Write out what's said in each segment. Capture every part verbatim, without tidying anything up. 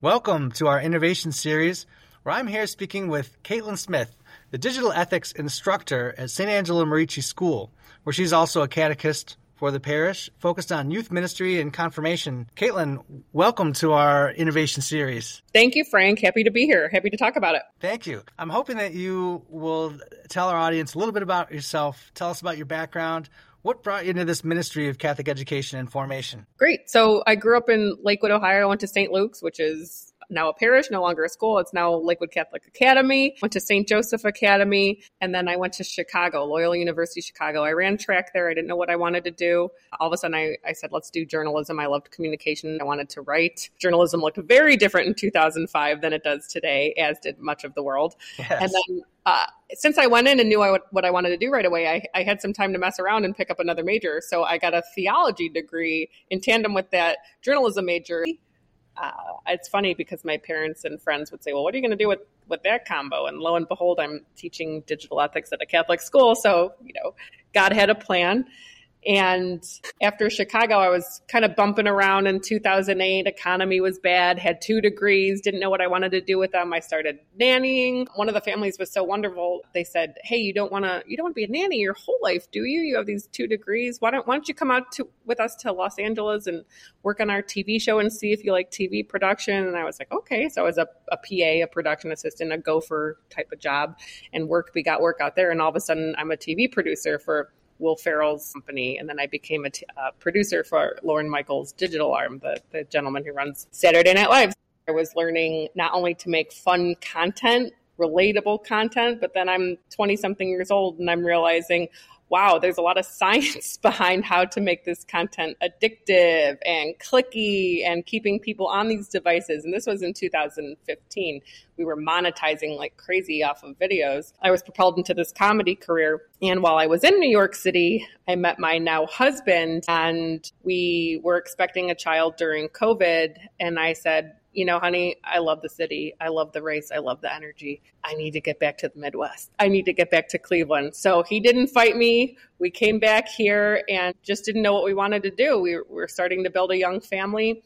Welcome to our innovation series, where I'm here speaking with Caitlin Smith, the digital ethics instructor at Saint Angela Merici School, where she's also a catechist for the parish, focused on youth ministry and confirmation. Caitlin, welcome to our innovation series. Thank you, Frank. Happy to be here. Happy to talk about it. Thank you. I'm hoping that you will tell our audience a little bit about yourself. Tell us about your background. What brought you into this ministry of Catholic education and formation? Great. So I grew up in Lakewood, Ohio. I went to Saint Luke's, which is now a parish, no longer a school. It's now Lakewood Catholic Academy. Went to Saint Joseph Academy. And then I went to Chicago, Loyola University, Chicago. I ran track there. I didn't know what I wanted to do. All of a sudden, I, I said, let's do journalism. I loved communication. I wanted to write. Journalism looked very different in two thousand five than it does today, as did much of the world. Yes. And then uh, since I went in and knew I would, what I wanted to do right away, I, I had some time to mess around and pick up another major. So I got a theology degree in tandem with that journalism major. Uh, it's funny because my parents and friends would say, well, what are you going to do with, with that combo? And lo and behold, I'm teaching digital ethics at a Catholic school. So, you know, God had a plan. And after Chicago, I was kind of bumping around in two thousand eight. Economy was bad, had two degrees, didn't know what I wanted to do with them. I started nannying. One of the families was so wonderful. They said, hey, you don't want to, you don't want to be a nanny your whole life, do you? You have these two degrees. Why don't, why don't you come out to, with us to Los Angeles and work on our T V show and see if you like T V production? And I was like, okay. So I was a, a P A, a production assistant, a gopher type of job, and work, we got work out there. And all of a sudden I'm a T V producer for Will Ferrell's company. And then I became a t- uh, producer for Lauren Michaels' digital arm, the, the gentleman who runs Saturday Night Live. I was learning not only to make fun content, relatable content, but then I'm twenty something years old and I'm realizing, wow, there's a lot of science behind how to make this content addictive and clicky and keeping people on these devices. And this was in two thousand fifteen. We were monetizing like crazy off of videos. I was propelled into this comedy career. And while I was in New York City, I met my now husband, and we were expecting a child during COVID. And I said, you know, honey, I love the city. I love the race. I love the energy. I need to get back to the Midwest. I need to get back to Cleveland. So he didn't fight me. We came back here and just didn't know what we wanted to do. We were starting to build a young family.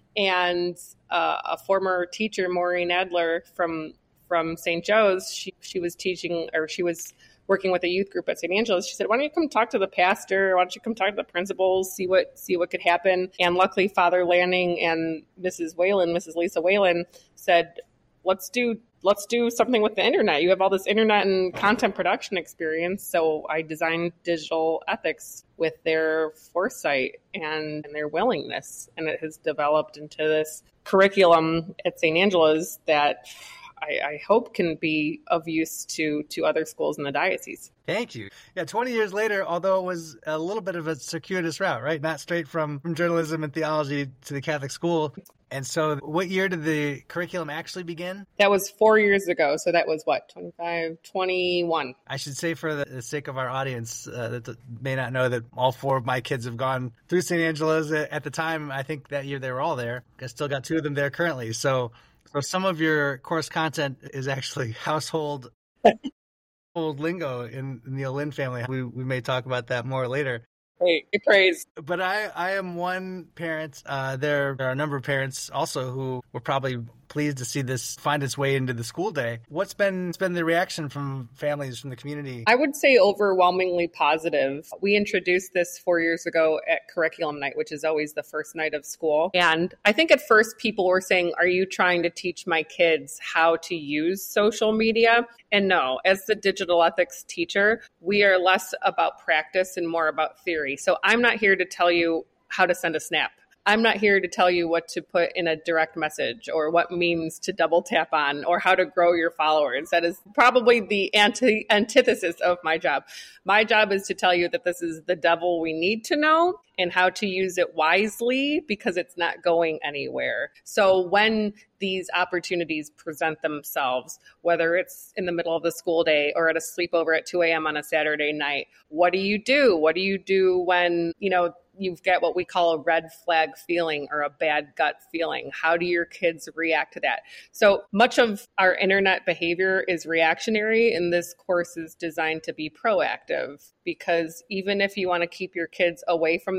And uh, a former teacher, Maureen Adler from from Saint Joe's, she, she was teaching, or she was working with a youth group at Saint Angela's. She said, why don't you come talk to the pastor? Why don't you come talk to the principals, see what see what could happen? And luckily, Father Lanning and Missus Whalen, Missus Lisa Whalen, said, let's do let's do something with the internet. You have all this internet and content production experience. So I designed digital ethics with their foresight and, and their willingness. And it has developed into this curriculum at Saint Angela's that I, I hope can be of use to, to other schools in the diocese. Thank you. Yeah, twenty years later, although it was a little bit of a circuitous route, right? Not straight from, from journalism and theology to the Catholic school. And so what year did the curriculum actually begin? That was four years ago. So that was what, twenty-five, twenty-one. I should say for the sake of our audience uh, that may not know that all four of my kids have gone through Saint Angela's at the time. I think that year they were all there. I still got two of them there currently. So, so some of your course content is actually household old lingo in, in the Olin family. We we may talk about that more later. Great, praise. But I, I am one parent. Uh, there, there are a number of parents also who were probably pleased to see this find its way into the school day. What's been, what's been the reaction from families, from the community? I would say overwhelmingly positive. We introduced this four years ago at curriculum night, which is always the first night of school. And I think at first people were saying, are you trying to teach my kids how to use social media? And no, as the digital ethics teacher, we are less about practice and more about theory. So I'm not here to tell you how to send a snap. I'm not here to tell you what to put in a direct message or what memes to double tap on or how to grow your followers. That is probably the anti- antithesis of my job. My job is to tell you that this is the devil we need to know and how to use it wisely because it's not going anywhere. So when these opportunities present themselves, whether it's in the middle of the school day or at a sleepover at two a.m. on a Saturday night, what do you do? What do you do when, you know, you get what we call a red flag feeling or a bad gut feeling? How do your kids react to that? So much of our internet behavior is reactionary, and this course is designed to be proactive, because even if you want to keep your kids away from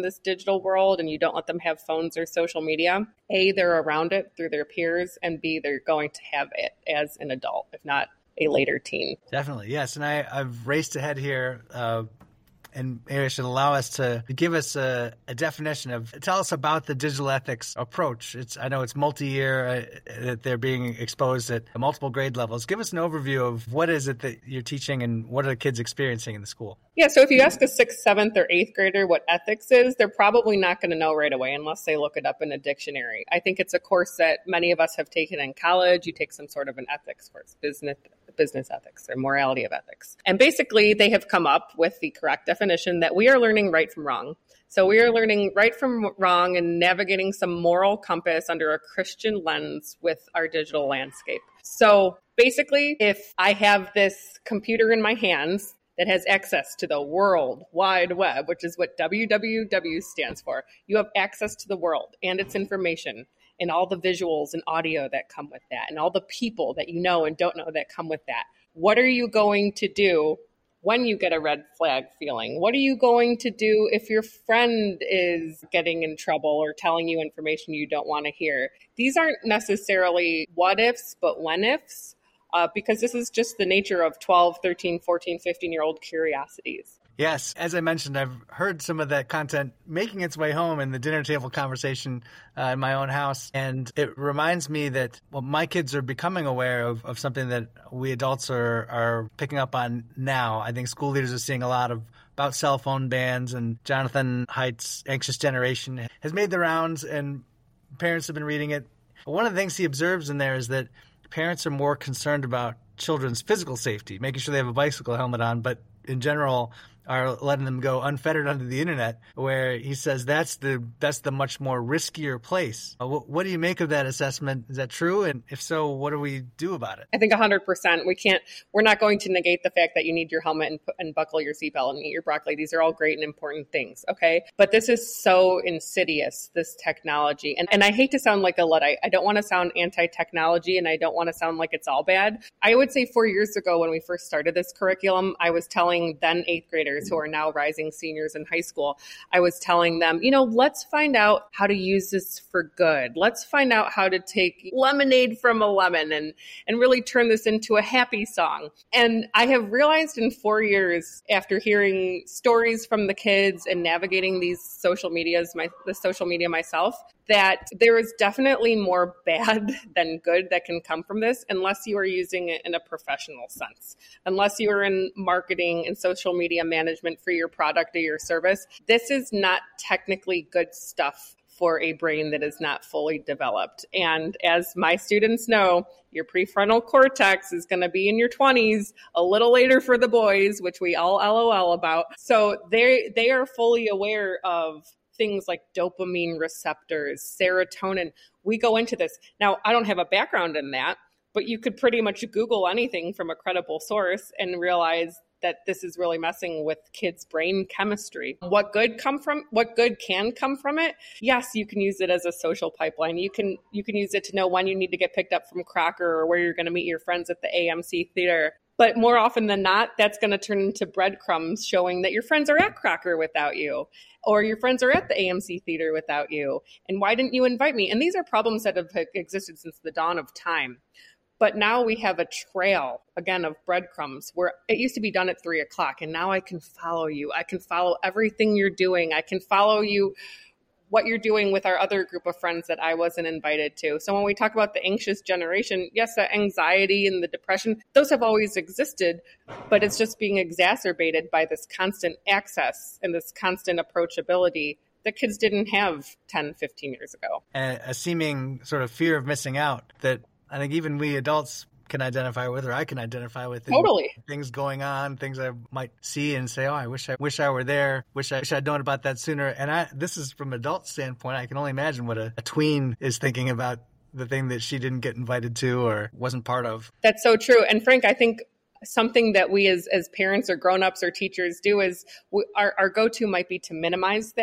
this digital world and you don't let them have phones or social media, A, they're around it through their peers, and B, they're going to have it as an adult, if not a later teen. Definitely, yes. And I, I've raced ahead here, uh, and maybe I should allow us to give us a, a definition of, tell us about the digital ethics approach. It's I know it's multi-year, uh, that they're being exposed at multiple grade levels. Give us an overview of what is it that you're teaching and what are the kids experiencing in the school? Yeah, so if you ask a sixth, seventh, or eighth grader what ethics is, they're probably not going to know right away unless they look it up in a dictionary. I think it's a course that many of us have taken in college. You take some sort of an ethics course, business business ethics or morality of ethics. And basically, they have come up with the correct definition that we are learning right from wrong. So we are learning right from wrong and navigating some moral compass under a Christian lens with our digital landscape. So basically, if I have this computer in my hands that has access to the World Wide Web, which is what W W W stands for, you have access to the world and its information, and all the visuals and audio that come with that, and all the people that you know and don't know that come with that. What are you going to do when you get a red flag feeling? What are you going to do if your friend is getting in trouble or telling you information you don't want to hear? These aren't necessarily what ifs, but when ifs, uh, because this is just the nature of twelve, thirteen, fourteen, fifteen-year-old curiosities. Yes. As I mentioned, I've heard some of that content making its way home in the dinner table conversation uh, in my own house. And it reminds me that, well, my kids are becoming aware of, of something that we adults are, are picking up on now. I think school leaders are seeing a lot of about cell phone bans, and Jonathan Haidt's Anxious Generation has made the rounds, and parents have been reading it. One of the things he observes in there is that parents are more concerned about children's physical safety, making sure they have a bicycle helmet on, but in general are letting them go unfettered onto the internet, where he says that's the that's the much more riskier place. Uh, what, what do you make of that assessment? Is that true? And if so, what do we do about it? I think one hundred percent. We can't, we're not going to negate the fact that you need your helmet and, and buckle your seatbelt and eat your broccoli. These are all great and important things, okay? But this is so insidious, this technology. And, and I hate to sound like a Luddite. I don't want to sound anti-technology, and I don't want to sound like it's all bad. I would say four years ago when we first started this curriculum, I was telling then eighth graders who are now rising seniors in high school, I was telling them, you know, let's find out how to use this for good. Let's find out how to take lemonade from a lemon and, and really turn this into a happy song. And I have realized in four years after hearing stories from the kids and navigating these social medias, my, the social media myself, that there is definitely more bad than good that can come from this unless you are using it in a professional sense. Unless you are in marketing and social media management for your product or your service, this is not technically good stuff for a brain that is not fully developed. And as my students know, your prefrontal cortex is going to be in your twenties, a little later for the boys, which we all LOL about. So they they are fully aware of things like dopamine receptors, serotonin. We go into this. Now, I don't have a background in that, but you could pretty much Google anything from a credible source and realize that this is really messing with kids' brain chemistry. What good come from what good can come from it? Yes, you can use it as a social pipeline. You can you can use it to know when you need to get picked up from Crocker or where you're going to meet your friends at the A M C theater. But more often than not, that's going to turn into breadcrumbs showing that your friends are at Crocker without you, or your friends are at the A M C theater without you. And why didn't you invite me? And these are problems that have existed since the dawn of time. But now we have a trail, again, of breadcrumbs where it used to be done at three o'clock. And now I can follow you. I can follow everything you're doing. I can follow you, what you're doing with our other group of friends that I wasn't invited to. So when we talk about the anxious generation, yes, the anxiety and the depression, those have always existed, but it's just being exacerbated by this constant access and this constant approachability that kids didn't have ten, fifteen years ago. And a seeming sort of fear of missing out that I think even we adults can identify with, or I can identify with. Totally. Things going on, things I might see and say, oh, I wish I wish I were there. Wish I wish I'd known about that sooner. And I, this is from an adult standpoint. I can only imagine what a, a tween is thinking about the thing that she didn't get invited to or wasn't part of. That's so true. And Frank, I think something that we as, as parents or grown-ups or teachers do is we, our, our go-to might be to minimize that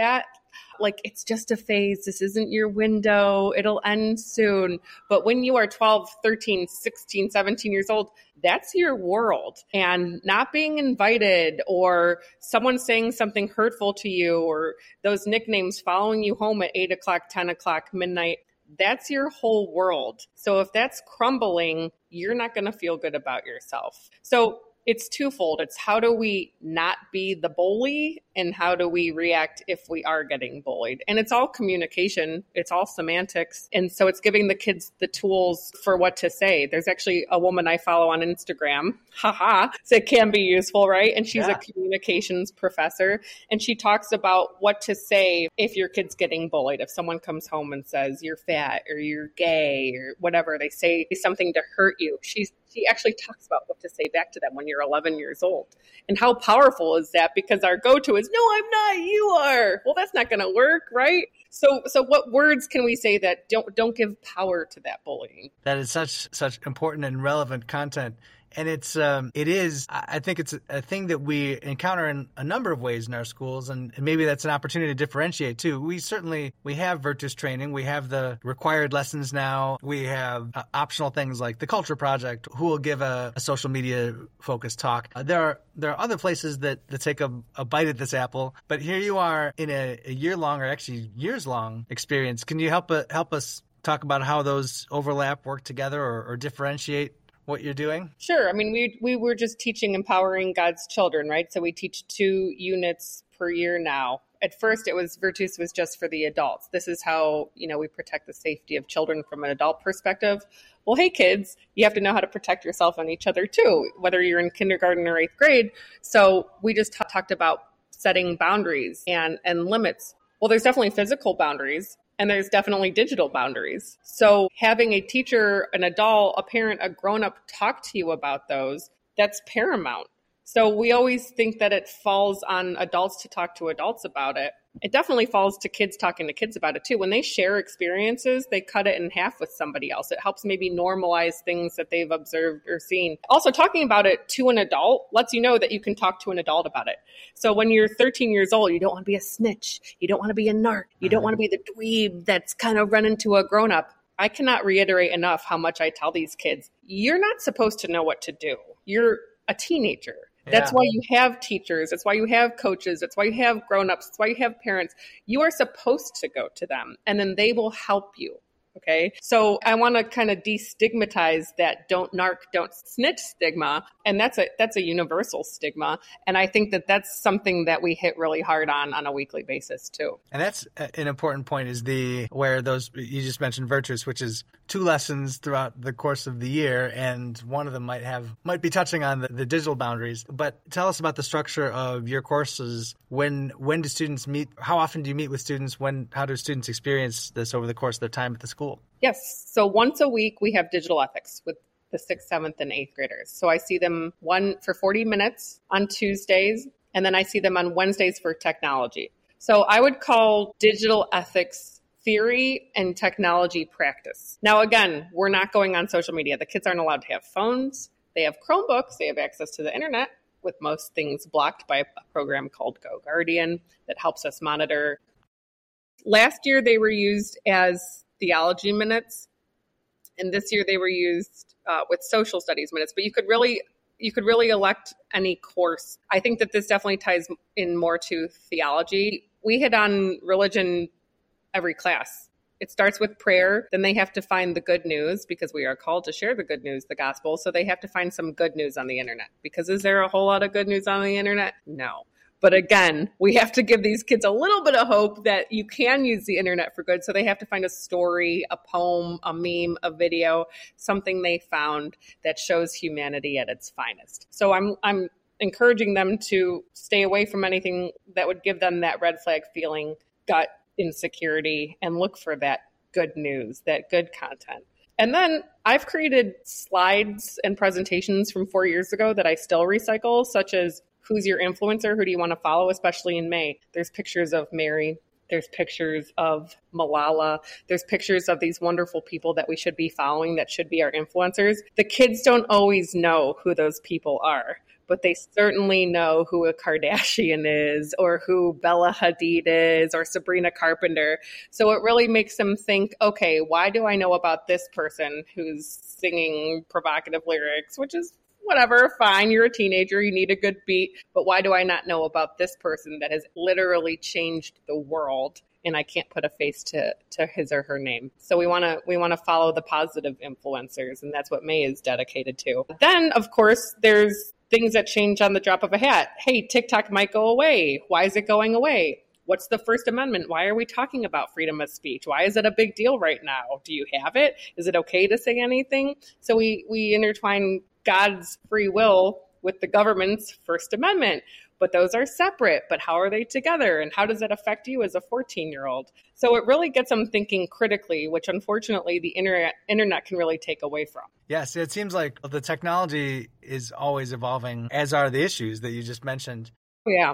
Like, it's just a phase. This isn't your window. It'll end soon. But when you are twelve, thirteen, sixteen, seventeen years old, that's your world. And not being invited, or someone saying something hurtful to you, or those nicknames following you home at eight o'clock, ten o'clock, midnight, that's your whole world. So if that's crumbling, you're not going to feel good about yourself. So it's twofold. It's how do we not be the bully, and how do we react if we are getting bullied? And it's all communication. It's all semantics. And so it's giving the kids the tools for what to say. There's actually a woman I follow on Instagram, haha, so it can be useful, right? And she's yeah. a communications professor, and she talks about what to say if your kid's getting bullied. If someone comes home and says you're fat or you're gay or whatever, they say something to hurt you. She's She actually talks about what to say back to them when you're eleven years old. And how powerful is that? Because our go-to is, no, I'm not, you are. Well, that's not going to work, right? So so what words can we say that don't don't give power to that bullying? That is such such important and relevant content. And it's um, it is, I think it's a thing that we encounter in a number of ways in our schools, and maybe that's an opportunity to differentiate too. We certainly, we have Virtus training, we have the required lessons now, we have uh, optional things like the Culture Project, who will give a, a social media focused talk. Uh, there are there are other places that, that take a, a bite at this apple, but here you are in a, a year-long, or actually years-long experience. Can you help uh, help us talk about how those overlap, work together, or, or differentiate what you're doing? Sure. I mean, we we were just teaching Empowering God's Children, right? So we teach two units per year now. At first, it was Virtus was just for the adults. This is how, you know, we protect the safety of children from an adult perspective. Well, hey, kids, you have to know how to protect yourself and each other too, whether you're in kindergarten or eighth grade. So we just t- talked about setting boundaries and, and limits. Well, there's definitely physical boundaries. And there's definitely digital boundaries. So having a teacher, an adult, a parent, a grown-up talk to you about those, that's paramount. So we always think that it falls on adults to talk to adults about it. It definitely falls to kids talking to kids about it too. When they share experiences, they cut it in half with somebody else. It helps maybe normalize things that they've observed or seen. Also, talking about it to an adult lets you know that you can talk to an adult about it. So when you're thirteen years old, you don't want to be a snitch. You don't want to be a narc. You don't want to be the dweeb that's kind of run into a grown-up. I cannot reiterate enough how much I tell these kids, you're not supposed to know what to do. You're a teenager. Yeah. That's why you have teachers. That's why you have coaches. That's why you have grown-ups. That's why you have parents. You are supposed to go to them, and then they will help you. Okay. So I want to kind of destigmatize that don't narc, don't snitch stigma. And that's a, that's a universal stigma. And I think that that's something that we hit really hard on on a weekly basis too. And that's an important point, is the, where those, you just mentioned Virtus, which is two lessons throughout the course of the year. And one of them might have, might be touching on the, the digital boundaries. But tell us about the structure of your courses. When, when do students meet? How often do you meet with students? When, how do students experience this over the course of their time at the school? Yes. So once a week, we have digital ethics with the sixth, seventh, and eighth graders. So I see them one for forty minutes on Tuesdays, and then I see them on Wednesdays for technology. So I would call digital ethics theory and technology practice. Now, again, we're not going on social media. The kids aren't allowed to have phones. They have Chromebooks. They have access to the internet, with most things blocked by a program called Go Guardian that helps us monitor. Last year, they were used as theology minutes, and this year they were used uh, with social studies minutes. But you could really you could really elect any course. I think that this definitely ties in more to theology. We hit on religion every class. It starts with prayer. Then they have to find the good news, because we are called to share the good news, the gospel. So they have to find some good news on the internet. Because is there a whole lot of good news on the internet? No. But again, we have to give these kids a little bit of hope that you can use the internet for good. So they have to find a story, a poem, a meme, a video, something they found that shows humanity at its finest. So I'm I'm encouraging them to stay away from anything that would give them that red flag feeling, gut insecurity, and look for that good news, that good content. And then I've created slides and presentations from four years ago that I still recycle, such as who's your influencer? Who do you want to follow, especially in May? There's pictures of Mary. There's pictures of Malala. There's pictures of these wonderful people that we should be following, that should be our influencers. The kids don't always know who those people are, but they certainly know who a Kardashian is or who Bella Hadid is or Sabrina Carpenter. So it really makes them think, okay, why do I know about this person who's singing provocative lyrics, which is whatever, fine, you're a teenager, you need a good beat, but why do I not know about this person that has literally changed the world and I can't put a face to to his or her name? So we want to we want to follow the positive influencers, and that's what May is dedicated to. Then, of course, there's things that change on the drop of a hat. Hey, TikTok might go away. Why is it going away? What's the First Amendment? Why are we talking about freedom of speech? Why is it a big deal right now? Do you have it? Is it okay to say anything? So we we intertwine God's free will with the government's First Amendment. But those are separate. But how are they together? And how does that affect you as a fourteen-year-old? So it really gets them thinking critically, which unfortunately the internet, internet can really take away from. Yes, it seems like the technology is always evolving, as are the issues that you just mentioned. Yeah.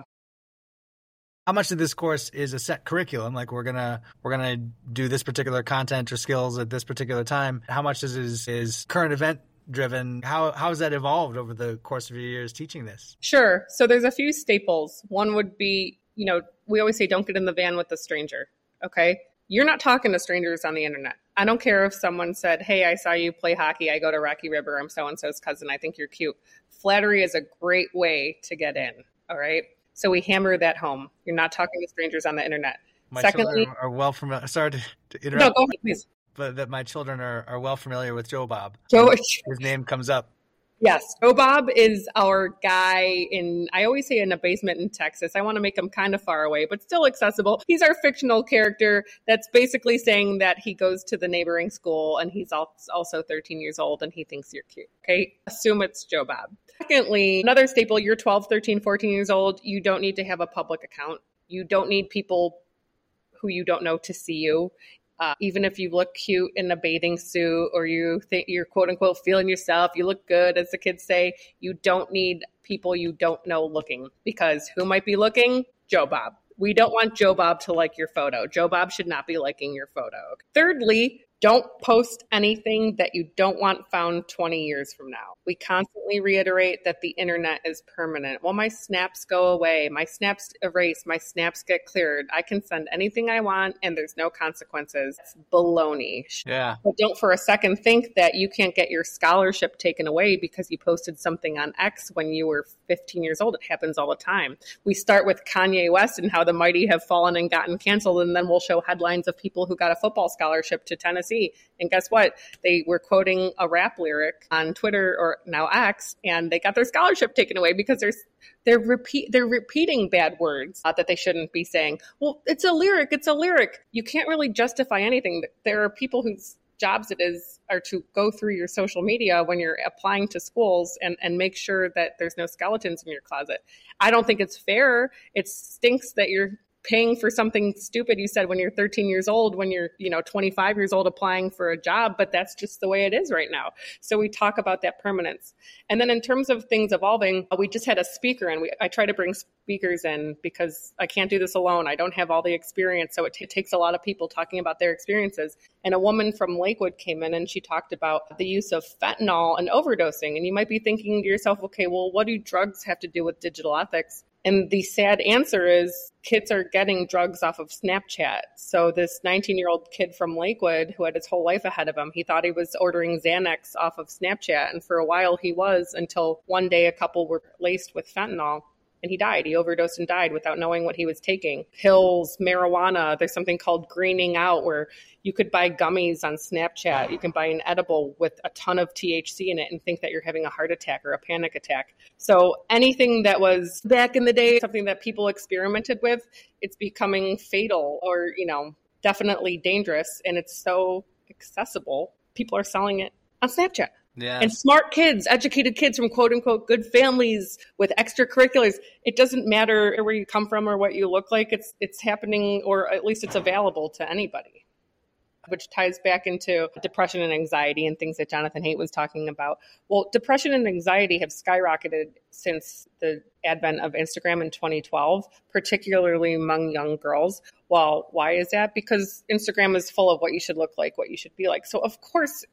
How much of this course is a set curriculum? Like we're gonna we're gonna do this particular content or skills at this particular time. How much is is, is current event driven? How how has that evolved over the course of your years teaching this? Sure. So there's a few staples. One would be, you know, we always say don't get in the van with a stranger. Okay. You're not talking to strangers on the internet. I don't care if someone said, hey, I saw you play hockey. I go to Rocky River. I'm so-and-so's cousin. I think you're cute. Flattery is a great way to get in. All right. So we hammer that home. You're not talking to strangers on the internet. My Secondly, children are well familiar. Sorry to, to interrupt. No, go ahead, please. But that my children are, are well familiar with Joe Bob. Joe, His name comes up. Yes. Joe Bob is our guy in, I always say in a basement in Texas. I want to make him kind of far away, but still accessible. He's our fictional character that's basically saying that he goes to the neighboring school and he's also thirteen years old and he thinks you're cute. Okay. Assume it's Joe Bob. Secondly, another staple, you're twelve, thirteen, fourteen years old. You don't need to have a public account. You don't need people who you don't know to see you. Uh, even if you look cute in a bathing suit or you think you're quote unquote feeling yourself, you look good, as the kids say, you don't need people you don't know looking, because who might be looking? Joe Bob. We don't want Joe Bob to like your photo. Joe Bob should not be liking your photo. Thirdly, don't post anything that you don't want found twenty years from now. We constantly reiterate that the internet is permanent. Well, my snaps go away. My snaps erase. My snaps get cleared. I can send anything I want and there's no consequences. It's baloney. Yeah. But don't for a second think that you can't get your scholarship taken away because you posted something on X when you were fifteen years old. It happens all the time. We start with Kanye West and how the mighty have fallen and gotten canceled, and then we'll show headlines of people who got a football scholarship to Tennessee. And guess what? They were quoting a rap lyric on Twitter, or now X, and they got their scholarship taken away because they're they're repeat they're repeating bad words uh, that they shouldn't be saying. Well, it's a lyric. It's a lyric. You can't really justify anything. There are people whose jobs it is are to go through your social media when you're applying to schools and, and make sure that there's no skeletons in your closet. I don't think it's fair. It stinks that you're paying for something stupid you said when you're thirteen years old, when you're, you know, twenty-five years old applying for a job, but that's just the way it is right now. So we talk about that permanence. And then in terms of things evolving, we just had a speaker, and we, I try to bring speakers in because I can't do this alone. I don't have all the experience. So it, t- it takes a lot of people talking about their experiences. And a woman from Lakewood came in and she talked about the use of fentanyl and overdosing. And you might be thinking to yourself, okay, well, what do drugs have to do with digital ethics? And the sad answer is kids are getting drugs off of Snapchat. So this nineteen-year-old kid from Lakewood who had his whole life ahead of him, he thought he was ordering Xanax off of Snapchat. And for a while he was, until one day a couple were laced with fentanyl. And he died. He overdosed and died without knowing what he was taking. Pills, marijuana. There's something called greening out where you could buy gummies on Snapchat. You can buy an edible with a ton of T H C in it and think that you're having a heart attack or a panic attack. So anything that was back in the day, something that people experimented with, it's becoming fatal or, you know, definitely dangerous. And it's so accessible. People are selling it on Snapchat. Yeah. And smart kids, educated kids from quote unquote good families with extracurriculars. It doesn't matter where you come from or what you look like. It's it's happening, or at least it's available to anybody, which ties back into depression and anxiety and things that Jonathan Haidt was talking about. Well, depression and anxiety have skyrocketed since the advent of Instagram in twenty twelve, particularly among young girls. Well, why is that? Because Instagram is full of what you should look like, what you should be like. So of course, if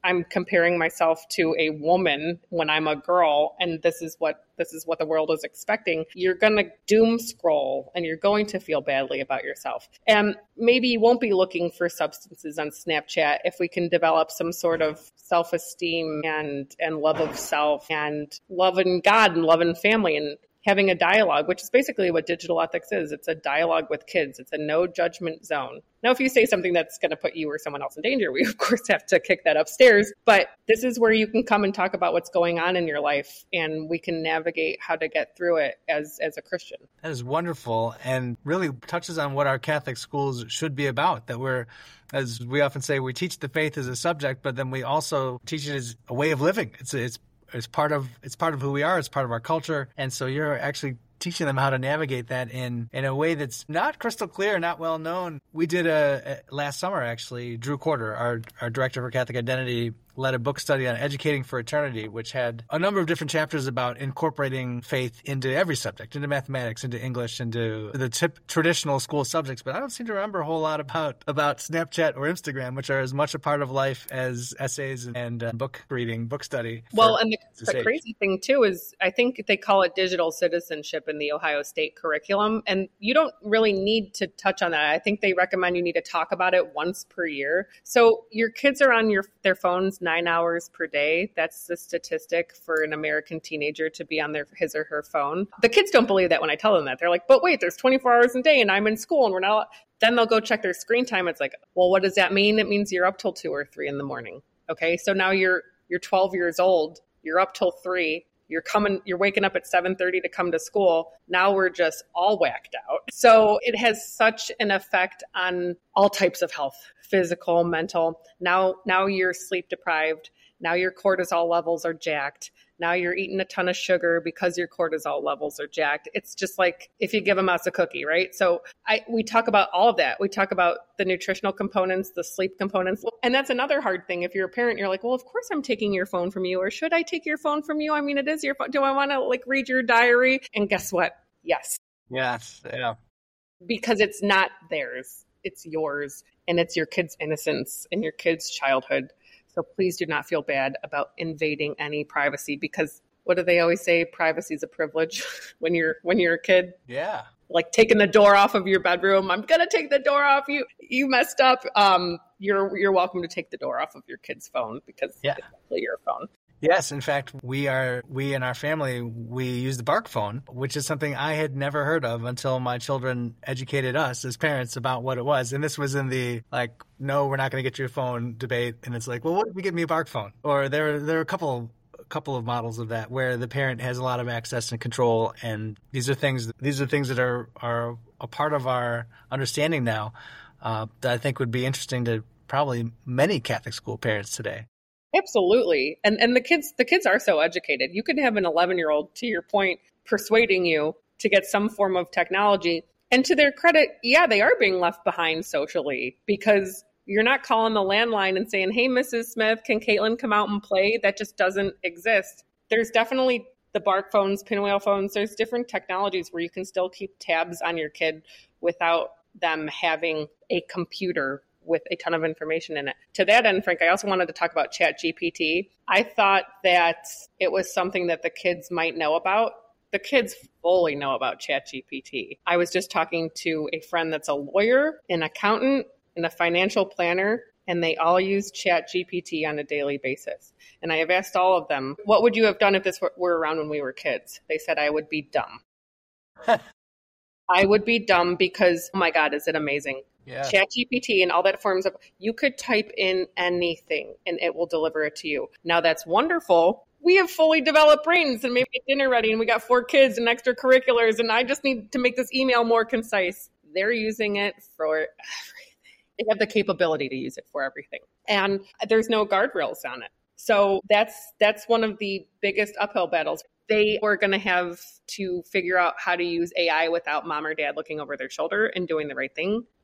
I'm comparing myself to a woman when I'm a girl, and this is what this is what the world is expecting, you're going to doom scroll and you're going to feel badly about yourself. And maybe you won't be looking for substances on Snapchat if we can develop some sort of self-esteem and, and love of self and love in God and love in family and having a dialogue, which is basically what digital ethics is. It's a dialogue with kids. It's a no judgment zone. Now, if you say something that's going to put you or someone else in danger, we of course have to kick that upstairs. But this is where you can come and talk about what's going on in your life, and we can navigate how to get through it as, as a Christian. That is wonderful and really touches on what our Catholic schools should be about, that we're, as we often say, we teach the faith as a subject, but then we also teach it as a way of living. It's it's It's part of it's part of who we are. It's part of our culture. And so you're actually teaching them how to navigate that in, in a way that's not crystal clear, not well known. We did a, a last summer, actually, Drew Corder, our, our director for Catholic Identity, led a book study on Educating for Eternity, which had a number of different chapters about incorporating faith into every subject, into mathematics, into English, into the tip, traditional school subjects. But I don't seem to remember a whole lot about, about Snapchat or Instagram, which are as much a part of life as essays and uh, book reading, book study. Well, and the, the crazy thing, too, is I think they call it digital citizenship in the Ohio State curriculum. And you don't really need to touch on that. I think they recommend you need to talk about it once per year. So your kids are on your their phones nine hours per day. That's the statistic for an American teenager to be on their his or her phone. The kids don't believe that when I tell them that. They're like, but wait, there's twenty-four hours a day and I'm in school and we're not. Then they'll go check their screen time. It's like, well, what does that mean? It means you're up till two or three in the morning. Okay. So now you're, you're twelve years old. You're up till three. You're coming, you're waking up at seven thirty to come to school. Now we're just all whacked out. So it has such an effect on all types of health, physical, mental. Now, now you're sleep deprived. Now your cortisol levels are jacked. Now you're eating a ton of sugar because your cortisol levels are jacked. It's just like if you give a mouse a cookie, right? So I, we talk about all of that. We talk about the nutritional components, the sleep components. And that's another hard thing. If you're a parent, you're like, well, of course I'm taking your phone from you. Or should I take your phone from you? I mean, it is your phone. Do I want to like read your diary? And guess what? Yes. Yes. Yeah. Because it's not theirs. It's yours. And it's your kid's innocence and your kid's childhood. So please do not feel bad about invading any privacy, because what do they always say? Privacy is a privilege when you're when you're a kid. Yeah. Like taking the door off of your bedroom. I'm gonna take the door off. You you messed up. Um, you're you're welcome to take the door off of your kid's phone because yeah. it's actually your phone. Yes, in fact, we are we in our family, we use the Bark phone, which is something I had never heard of until my children educated us as parents about what it was. And this was in the, like, no, we're not going to get you a phone debate. And it's like, well, what if we get me a Bark phone? Or there, there are a couple a couple of models of that where the parent has a lot of access and control. And these are things these are things that are, are a part of our understanding now uh, that I think would be interesting to probably many Catholic school parents today. Absolutely. And and the kids the kids are so educated. You could have an eleven-year-old, to your point, persuading you to get some form of technology. And to their credit, yeah, they are being left behind socially, because you're not calling the landline and saying, hey, Missus Smith, can Caitlin come out and play? That just doesn't exist. There's definitely the Bark phones, Pinwheel phones. There's different technologies where you can still keep tabs on your kid without them having a computer with a ton of information in it. To that end, Frank, I also wanted to talk about ChatGPT. I thought that it was something that the kids might know about. The kids fully know about ChatGPT. I was just talking to a friend that's a lawyer, an accountant, and a financial planner, and they all use ChatGPT on a daily basis. And I have asked all of them, what would you have done if this were, were around when we were kids? They said, I would be dumb. I would be dumb because, oh my God, is it amazing? Yeah. ChatGPT and all that forms of, you could type in anything and it will deliver it to you. Now that's wonderful. We have fully developed brains and maybe get dinner ready and we got four kids and extracurriculars and I just need to make this email more concise. They're using it for everything. They have the capability to use it for everything. And there's no guardrails on it. So that's that's one of the biggest uphill battles. They were going to have to figure out how to use A I without mom or dad looking over their shoulder and doing the right thing,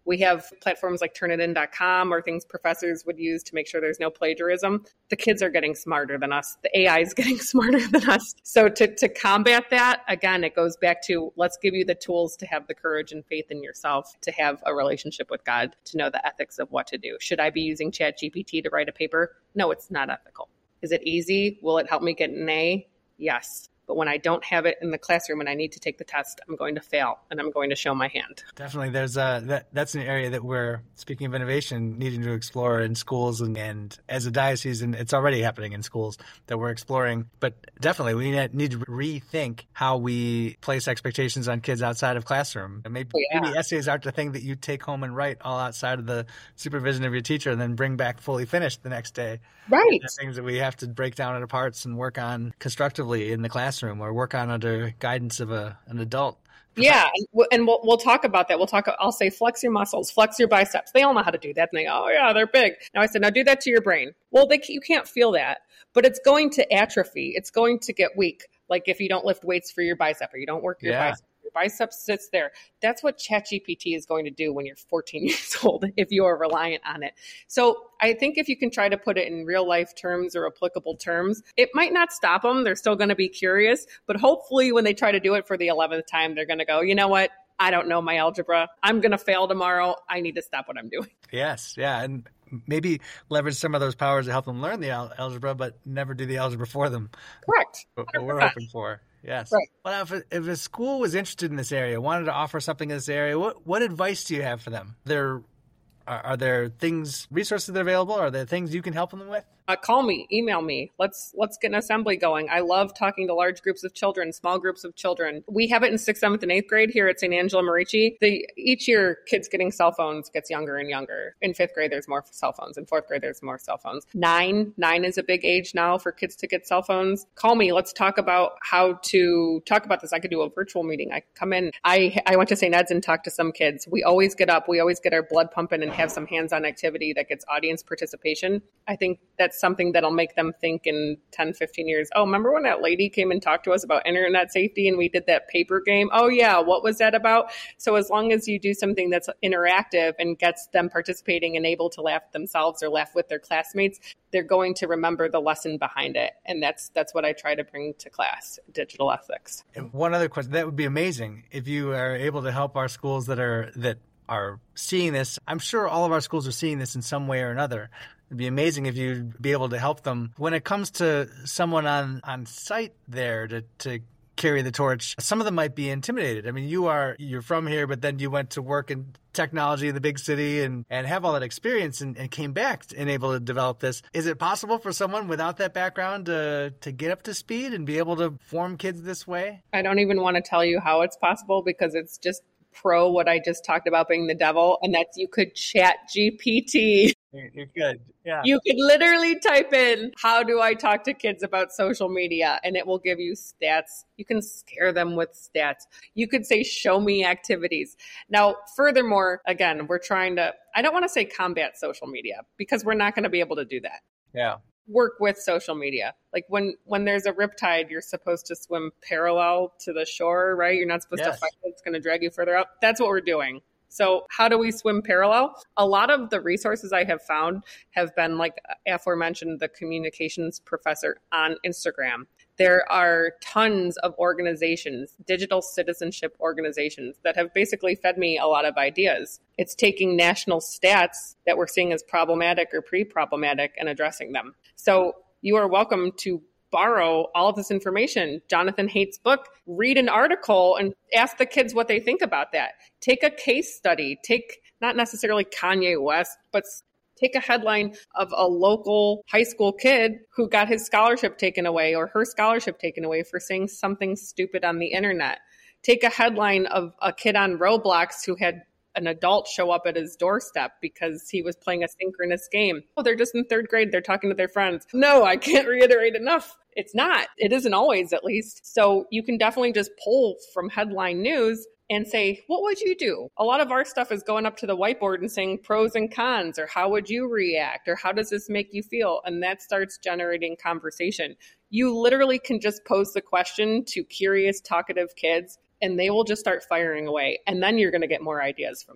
We have platforms like turn it in dot com or things professors would use to make sure there's no plagiarism. The kids are getting smarter than us. The A I is getting smarter than us. So to, to combat that, again, it goes back to let's give you the tools to have the courage and faith in yourself, to have a relationship with God, to know the ethics of what to do. Should I be using ChatGPT to write a paper? No, it's not ethical. Is it easy? Will it help me get an A? Yes. But when I don't have it in the classroom and I need to take the test, I'm going to fail and I'm going to show my hand. Definitely. There's a, that, that's an area that we're, speaking of innovation, needing to explore in schools. And, and as a diocese, and it's already happening in schools that we're exploring. But definitely we need to rethink how we place expectations on kids outside of classroom. And maybe, oh, yeah. maybe essays aren't the thing that you take home and write all outside of the supervision of your teacher and then bring back fully finished the next day. Right. The things that we have to break down into parts and work on constructively in the classroom. Or work on under guidance of a an adult. Yeah, and we'll we'll talk about that. We'll talk. I'll say flex your muscles, flex your biceps. They all know how to do that, and they go, oh yeah, they're big. Now I said, now do that to your brain. Well, they you can't feel that, but it's going to atrophy. It's going to get weak. Like if you don't lift weights for your bicep or you don't work your yeah. bicep. Your bicep sits there. That's what ChatGPT is going to do when you're fourteen years old if you are reliant on it. So I think if you can try to put it in real life terms or applicable terms, it might not stop them. They're still going to be curious, but hopefully when they try to do it for the eleventh time, they're going to go, you know what? I don't know my algebra. I'm going to fail tomorrow. I need to stop what I'm doing. Yes. Yeah. And maybe leverage some of those powers to help them learn the al- algebra, but never do the algebra for them. Correct. What we're hoping for. Yes. Right. Well, if a, if a school was interested in this area, wanted to offer something in this area, what what advice do you have for them? There are, are there things, resources that are available? Are there things you can help them with? Uh, call me, email me. Let's let's get an assembly going. I love talking to large groups of children, small groups of children. We have it in sixth, seventh, and eighth grade here at Saint Angela Merici. The, each year, kids getting cell phones gets younger and younger. In fifth grade, there's more cell phones. In fourth grade, there's more cell phones. Nine, nine is a big age now for kids to get cell phones. Call me. Let's talk about how to talk about this. I could do a virtual meeting. I could come in. I I went to Saint Ed's and talked to some kids. We always get up. We always get our blood pumping and have some hands-on activity that gets audience participation. I think that's something that'll make them think in ten, fifteen years, oh, remember when that lady came and talked to us about internet safety and we did that paper game? Oh, yeah. What was that about? So as long as you do something that's interactive and gets them participating and able to laugh themselves or laugh with their classmates, they're going to remember the lesson behind it. And that's that's what I try to bring to class, digital ethics. And one other question, that would be amazing if you are able to help our schools that are that are seeing this. I'm sure all of our schools are seeing this in some way or another. It'd be amazing if you'd be able to help them. When it comes to someone on, on site there to, to carry the torch, some of them might be intimidated. I mean, you are, you're from here, but then you went to work in technology in the big city and, and have all that experience and, and came back and able to develop this. Is it possible for someone without that background to, to get up to speed and be able to form kids this way? I don't even want to tell you how it's possible because it's just pro what I just talked about being the devil, and that's you could chat G P T. You're good. Yeah. You could literally type in, how do I talk to kids about social media? And it will give you stats. You can scare them with stats. You could say, show me activities. Now, furthermore, again, we're trying to, I don't want to say combat social media because we're not going to be able to do that. Yeah. Work with social media. Like when, when there's a riptide, you're supposed to swim parallel to the shore, right? You're not supposed yes. to fight it. It's going to drag you further out. That's what we're doing. So how do we swim parallel? A lot of the resources I have found have been like aforementioned, the communications professor on Instagram. There are tons of organizations, digital citizenship organizations that have basically fed me a lot of ideas. It's taking national stats that we're seeing as problematic or pre-problematic and addressing them. So you are welcome to borrow all of this information. Jonathan Haidt's book, read an article and ask the kids what they think about that. Take a case study. Take not necessarily Kanye West, but take a headline of a local high school kid who got his scholarship taken away or her scholarship taken away for saying something stupid on the internet. Take a headline of a kid on Roblox who had an adult show up at his doorstep because he was playing a synchronous game. Oh, they're just in third grade. They're talking to their friends. No, I can't reiterate enough. It's not. It isn't always, at least. So you can definitely just pull from headline news and say, what would you do? A lot of our stuff is going up to the whiteboard and saying pros and cons, or how would you react, or how does this make you feel? And that starts generating conversation. You literally can just pose the question to curious, talkative kids, and they will just start firing away. And then you're going to get more ideas from that.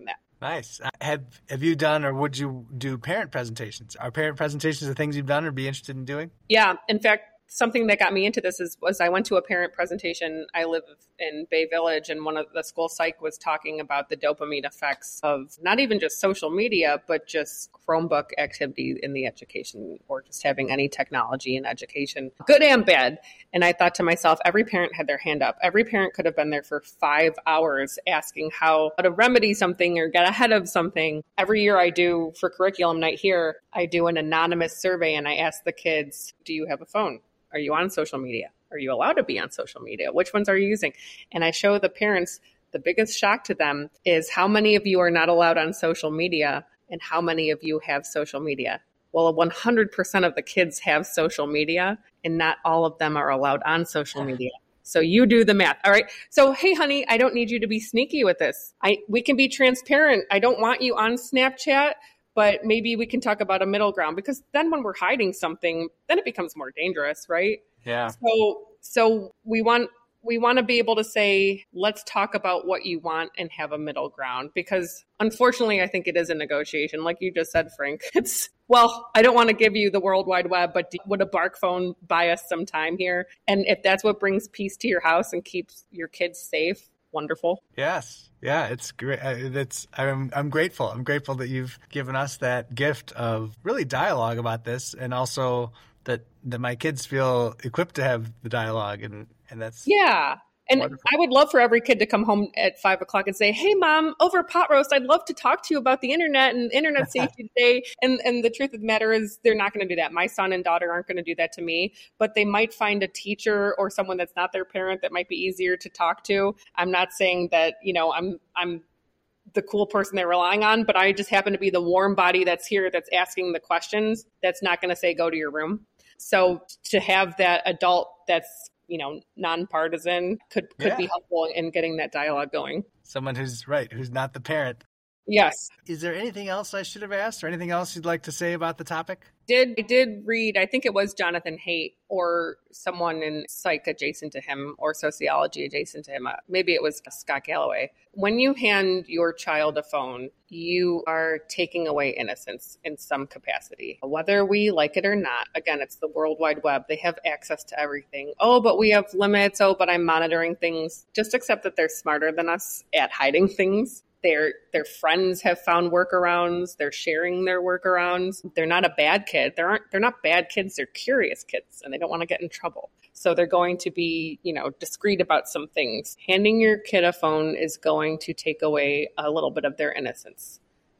Nice. Uh, Have have you done or would you do parent presentations? Are parent presentations the things you've done or be interested in doing? Yeah. In fact, something that got me into this is was I went to a parent presentation. I live in Bay Village, and one of the school psych was talking about the dopamine effects of not even just social media, but just Chromebook activity in the education, or just having any technology in education, good and bad. And I thought to myself, every parent had their hand up. Every parent could have been there for five hours asking how to remedy something or get ahead of something. Every year I do for curriculum night here, I do an anonymous survey and I ask the kids, do you have a phone? Are you on social media? Are you allowed to be on social media? Which ones are you using? And I show the parents, the biggest shock to them is how many of you are not allowed on social media and how many of you have social media. Well, one hundred percent of the kids have social media and not all of them are allowed on social media. So you do the math. All right. So, hey, honey, I don't need you to be sneaky with this. I we can be transparent. I don't want you on Snapchat, but maybe we can talk about a middle ground, because then when we're hiding something, then it becomes more dangerous, right? Yeah. So so we want we want to be able to say, let's talk about what you want and have a middle ground, because unfortunately, I think it is a negotiation. Like you just said, Frank, it's, well, I don't want to give you the World Wide Web, but would a bark phone buy us some time here? And if that's what brings peace to your house and keeps your kids safe, wonderful. Yes. Yeah, it's great. That's I'm I'm grateful. I'm grateful that you've given us that gift of really dialogue about this, and also that that my kids feel equipped to have the dialogue, and and that's yeah. And wonderful. I would love for every kid to come home at five o'clock and say, "Hey, Mom, over pot roast, I'd love to talk to you about the internet and internet safety today." And and the truth of the matter is, they're not going to do that. My son and daughter aren't going to do that to me, but they might find a teacher or someone that's not their parent that might be easier to talk to. I'm not saying that, you know, I'm I'm the cool person they're relying on, but I just happen to be the warm body that's here, that's asking the questions, that's not going to say, "Go to your room." So to have that adult that's, you know, nonpartisan could could yeah. be helpful in getting that dialogue going. Someone who's right, who's not the parent. Yes. Is there anything else I should have asked, or anything else you'd like to say about the topic? Did I did read, I think it was Jonathan Haidt or someone in psych adjacent to him, or sociology adjacent to him. Uh, maybe it was Scott Galloway. When you hand your child a phone, you are taking away innocence in some capacity, whether we like it or not. Again, it's the World Wide Web. They have access to everything. Oh, but we have limits. Oh, but I'm monitoring things. Just accept that they're smarter than us at hiding things. Their their friends have found workarounds. They're sharing their workarounds. They're not a bad kid. They aren't. They're not bad kids. They're curious kids, and they don't want to get in trouble. So they're going to be, you know, discreet about some things. Handing your kid a phone is going to take away a little bit of their innocence.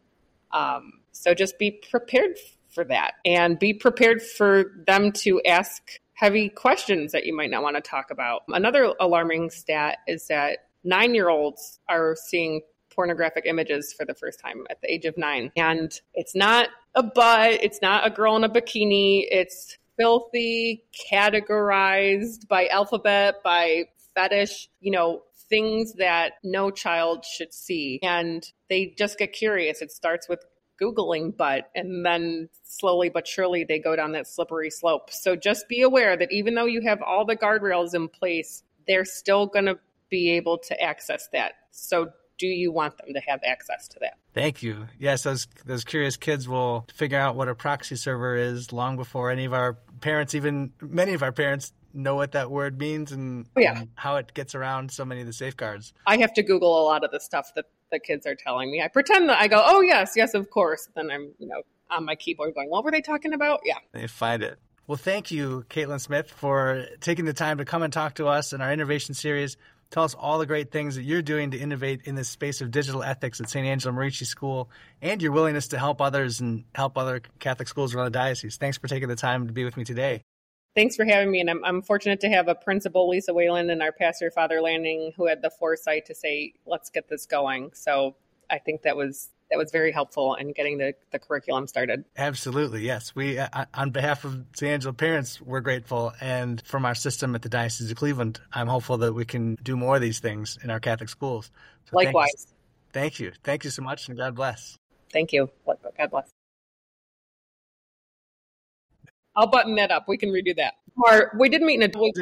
Um, so just be prepared for that, and be prepared for them to ask heavy questions that you might not want to talk about. Another alarming stat is that nine-year-olds are seeing pornographic images for the first time at the age of nine. And it's not a butt, it's not a girl in a bikini, it's filthy, categorized by alphabet, by fetish, you know, things that no child should see. And they just get curious. It starts with Googling butt, and then slowly but surely they go down that slippery slope. So just be aware that even though you have all the guardrails in place, they're still going to be able to access that. So do you want them to have access to that? Thank you. Yes, those those curious kids will figure out what a proxy server is long before any of our parents, even many of our parents, know what that word means and, oh, yeah. and how it gets around so many of the safeguards. I have to Google a lot of the stuff that the kids are telling me. I pretend that I go, oh, yes, yes, of course. Then I'm, you know, on my keyboard going, what were they talking about? Yeah. They find it. Well, thank you, Caitlin Smith, for taking the time to come and talk to us in our innovation series. Tell us all the great things that you're doing to innovate in this space of digital ethics at Saint Angela Merici School, and your willingness to help others and help other Catholic schools around the diocese. Thanks for taking the time to be with me today. Thanks for having me. And I'm, I'm fortunate to have a principal, Lisa Whalen, and our pastor, Father Landing, who had the foresight to say, let's get this going. So I think that was that was very helpful in getting the, the curriculum started. Absolutely. Yes. We, uh, on behalf of Saint Angela parents, we're grateful. And from our system at the Diocese of Cleveland, I'm hopeful that we can do more of these things in our Catholic schools. So likewise. Thank you. Thank you so much, and God bless. Thank you. God bless. I'll button that up. We can redo that. Or we did meet in a